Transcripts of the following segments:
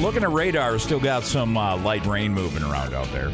Looking at radar, still got some light rain moving around out there.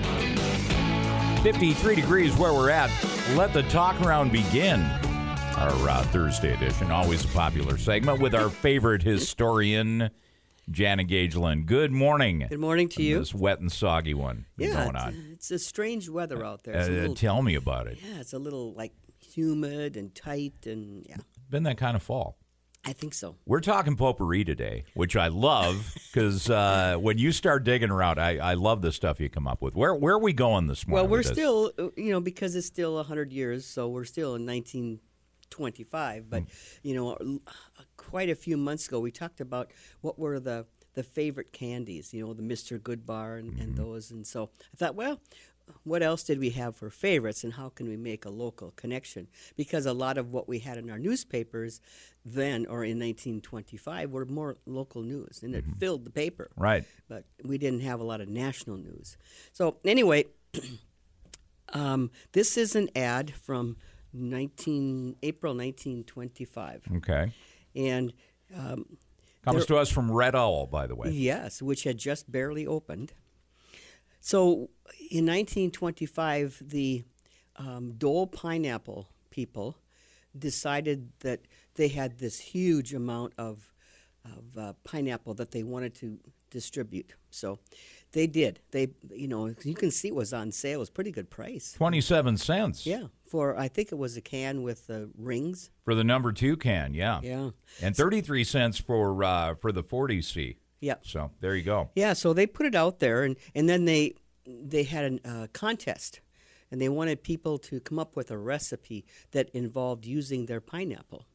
53 degrees where we're at. Let the talk around begin. Our Thursday edition, always a popular segment with our favorite historian, Jana Gagelin. Good morning. Good morning to you. This wet and soggy one going on. It's a strange weather out there. Tell me about it. Yeah, it's a little like humid and tight and Been that kind of fall. I think so. We're talking potpourri today, which I love because when you start digging around, I love the stuff you come up with. Where are we going this morning? Well, we're still, because it's still 100 years, so we're still in 1925. But, quite a few months ago, we talked about what were the favorite candies, the Mr. Goodbar and those. And so I thought, well, what else did we have for favorites and how can we make a local connection? Because a lot of what we had in our newspapers then or in 1925 were more local news and it filled the paper. Right. But we didn't have a lot of national news. So anyway, this is an ad from April 1925. Okay. And comes to us from Red Owl, by the way. Yes, which had just barely opened. So in 1925, the Dole pineapple people decided that they had this huge amount of pineapple that they wanted to distribute. So they did. You can see it was on sale. It was a pretty good price. 27 cents. Yeah, I think it was a can with rings. For the number 2 can, yeah. Yeah. And 33 cents for the 40C. Yeah. So there you go. Yeah, so they put it out there, and then they had a contest, and they wanted people to come up with a recipe that involved using their pineapple.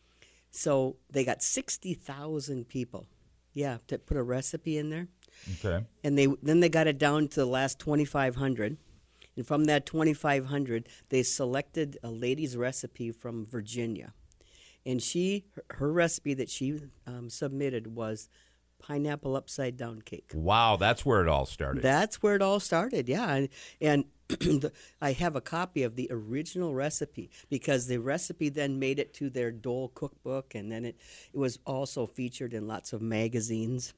So they got 60,000 people, to put a recipe in there. Okay. And then they got it down to the last 2,500. And from that 2,500, they selected a lady's recipe from Virginia. And her recipe that she submitted was pineapple upside down cake. Wow, that's where it all started. That's where it all started, yeah. And I have a copy of the original recipe because the recipe then made it to their Dole cookbook, and then it was also featured in lots of magazines.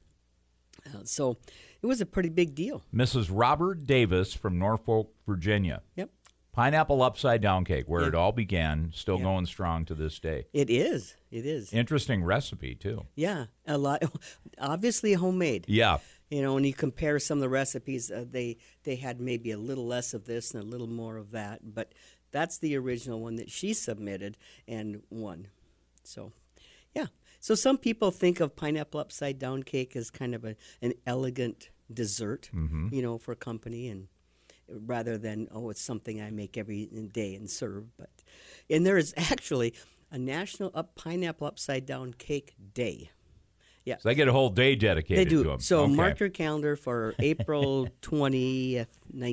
So it was a pretty big deal. Mrs. Robert Davis from Norfolk, Virginia. Yep. Pineapple upside down cake, where it all began, still going strong to this day. It is. Interesting recipe, too. Yeah, a lot. Obviously homemade. Yeah. When you compare some of the recipes, they had maybe a little less of this and a little more of that. But that's the original one that she submitted and won. So, yeah. So some people think of pineapple upside down cake as kind of an elegant dessert, for company and rather than, it's something I make every day and serve. And there is actually a National Pineapple Upside Down Cake Day. Yeah. So they get a whole day dedicated to them. So mark your calendar for April 20th,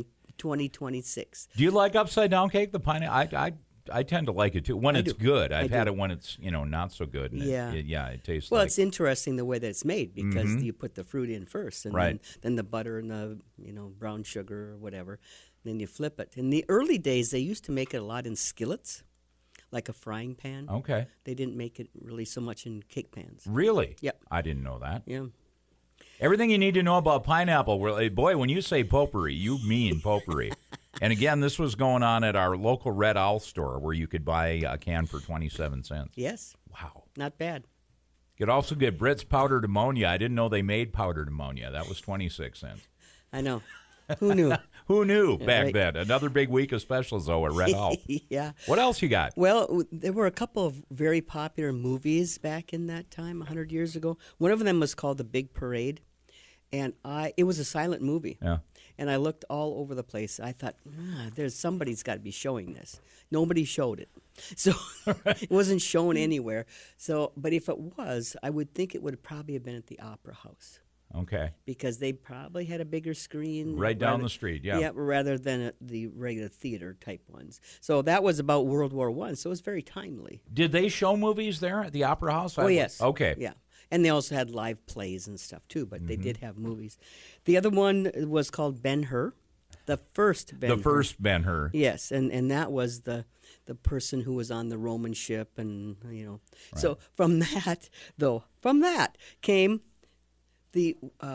2026. Do you like upside down cake? The pineapple? I tend to like it too when it's good. I've had it when it's not so good. And it tastes. Well, it's interesting the way that it's made because you put the fruit in first, and then the butter and the brown sugar or whatever. Then you flip it. In the early days, they used to make it a lot in skillets, like a frying pan. Okay. They didn't make it really so much in cake pans. Really? Yep. I didn't know that. Yeah. Everything you need to know about pineapple. Boy, when you say potpourri, you mean potpourri. And again, this was going on at our local Red Owl store where you could buy a can for 27 cents. Yes. Wow. Not bad. You could also get Brits powdered ammonia. I didn't know they made powdered ammonia. That was 26 cents. I know. Who knew? Who knew back then? Another big week of specials, though, at Red Owl. Yeah. What else you got? Well, there were a couple of very popular movies back in that time, 100 years ago. One of them was called The Big Parade, and it was a silent movie. Yeah. And I looked all over the place. I thought, somebody's got to be showing this. Nobody showed it. So it wasn't shown anywhere. So, but if it was, I would think it would probably have been at the Opera House. Okay. Because they probably had a bigger screen. Right down the street, yeah. Yeah, rather than at the regular theater type ones. So that was about World War I, so it was very timely. Did they show movies there at the Opera House? Oh, yes. Okay. Yeah. And they also had live plays and stuff, too, but they did have movies. The other one was called Ben-Hur, the first Ben-Hur. The first Ben-Hur. Yes, and that was the person who was on the Roman ship, and, Right. So from that came the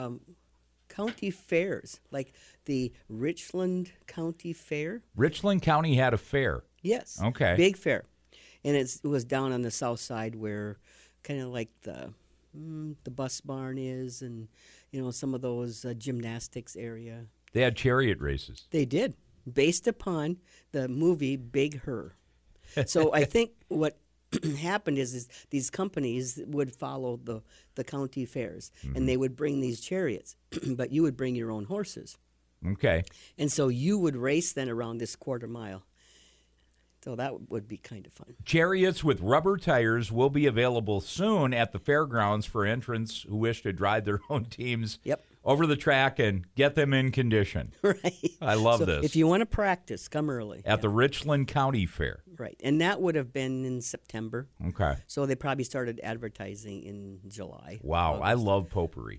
county fairs, like the Richland County Fair. Richland County had a fair. Yes. Okay. Big fair. And it was down on the south side where kind of like the bus barn is, and, some of those gymnastics area. They had chariot races. They did, based upon the movie Big Her. So I think what happened is these companies would follow the county fairs, and they would bring these chariots, but you would bring your own horses. Okay. And so you would race then around this quarter mile. So that would be kind of fun. Chariots with rubber tires will be available soon at the fairgrounds for entrants who wish to drive their own teams over the track and get them in condition. Right. I love this. If you want to practice, come early. At the Richland County Fair. Right. And that would have been in September. Okay. So they probably started advertising in July. Wow. August. I love potpourri.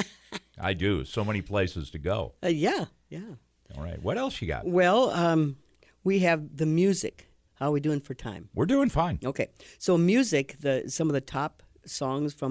I do. So many places to go. Yeah. All right. What else you got? Well, we have the music. How are we doing for time? We're doing fine. Okay. So music, some of the top songs from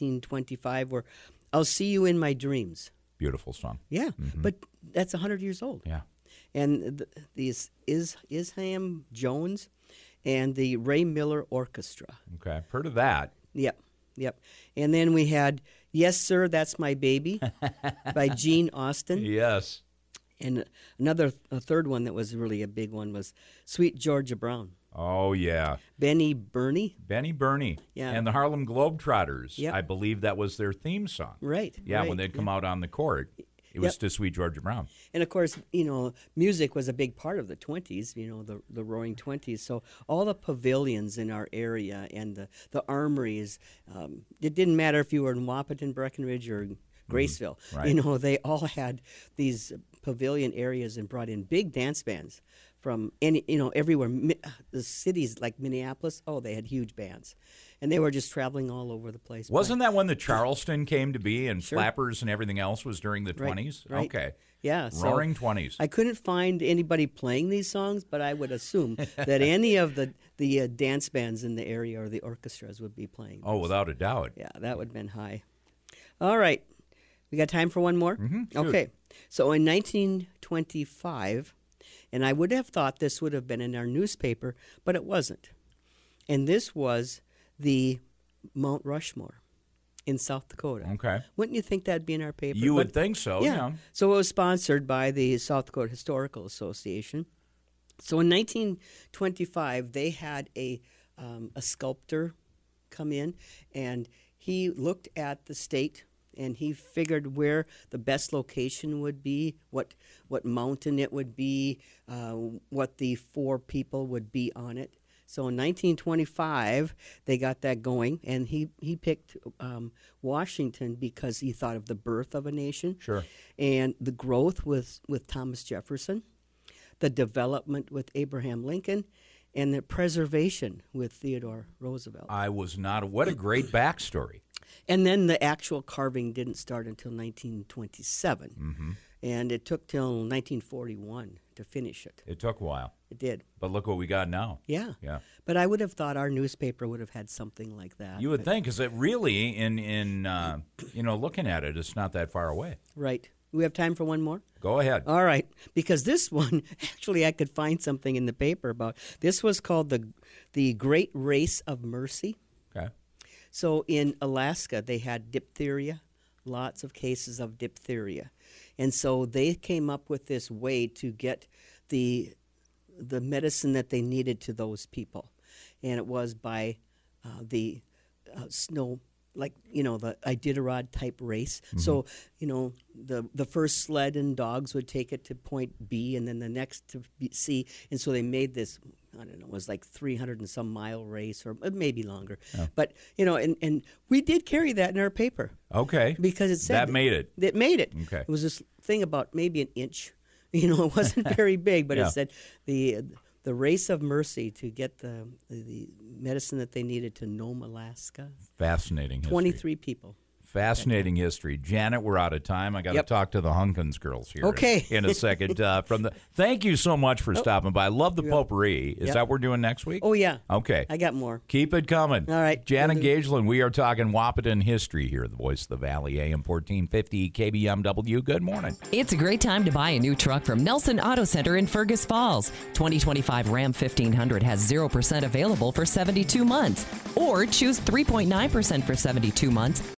1925 were I'll See You in My Dreams. Beautiful song. Yeah. But that's 100 years old. Yeah. And these Isham Jones and the Ray Miller Orchestra. Okay. I've heard of that. Yep. And then we had Yes, Sir, That's My Baby by Gene Austin. Yes. And a third one that was really a big one was Sweet Georgia Brown. Oh, yeah. Benny Burney. Yeah. And the Harlem Globetrotters. Yep. I believe that was their theme song. Right. Yeah, when they'd come out on the court. It was to Sweet Georgia Brown. And, of course, music was a big part of the 20s, the Roaring 20s. So all the pavilions in our area and the armories, it didn't matter if you were in Wahpeton, Breckenridge, or Graceville. Right. They all had these pavilion areas and brought in big dance bands from everywhere. The cities like Minneapolis, they had huge bands. And they were just traveling all over the place. Wasn't that when the Charleston came to be and Flappers and everything else was during the 20s? Right. Okay. Yeah. Roaring 20s. I couldn't find anybody playing these songs, but I would assume that any of the dance bands in the area or the orchestras would be playing. Oh, without a doubt. Yeah, that would have been high. All right. We got time for one more? Mm-hmm. Okay. So in 1925, and I would have thought this would have been in our newspaper, but it wasn't. And this was the Mount Rushmore in South Dakota. Okay. Wouldn't you think that'd be in our paper? You would think so, yeah. So it was sponsored by the South Dakota Historical Association. So in 1925, they had a sculptor come in, and he looked at the state, and he figured where the best location would be, what mountain it would be, what the 4 people would be on it. So in 1925, they got that going, and he picked Washington because he thought of the birth of a nation. Sure. And the growth with Thomas Jefferson, the development with Abraham Lincoln, and the preservation with Theodore Roosevelt. I was not. What a great backstory. And then the actual carving didn't start until 1927. Mm-hmm. And it took till 1941 to finish it. It took a while. It did. But look what we got now. Yeah. But I would have thought our newspaper would have had something like that. You would think, because it really, in looking at it, it's not that far away. Right. We have time for one more? Go ahead. All right. Because this one, actually, I could find something in the paper about. This was called the Great Race of Mercy. Okay. So in Alaska, they had diphtheria, lots of cases of diphtheria. And so they came up with this way to get the medicine that they needed to those people. And it was by the snow, like, the Iditarod type race. Mm-hmm. So, the first sled and dogs would take it to point B and then the next to C. And so they made this, I don't know, it was like 300 and some mile race or maybe longer. Oh. But, and we did carry that in our paper. Okay. Because it said that made it. It made it. Okay. It was this thing about maybe an inch. It wasn't very big, but it said the race of mercy to get the medicine that they needed to Nome, Alaska. Fascinating history. 23 people. Fascinating history. Janet, we're out of time. I got to talk to the Hunkins girls here in a second. Thank you so much for stopping by. I love the potpourri. Is that what we're doing next week? Oh, yeah. Okay. I got more. Keep it coming. All right. Janet Gageland, we are talking Wahpeton history here at the Voice of the Valley, AM 1450 KBMW. Good morning. It's a great time to buy a new truck from Nelson Auto Center in Fergus Falls. 2025 Ram 1500 has 0% available for 72 months. Or choose 3.9% for 72 months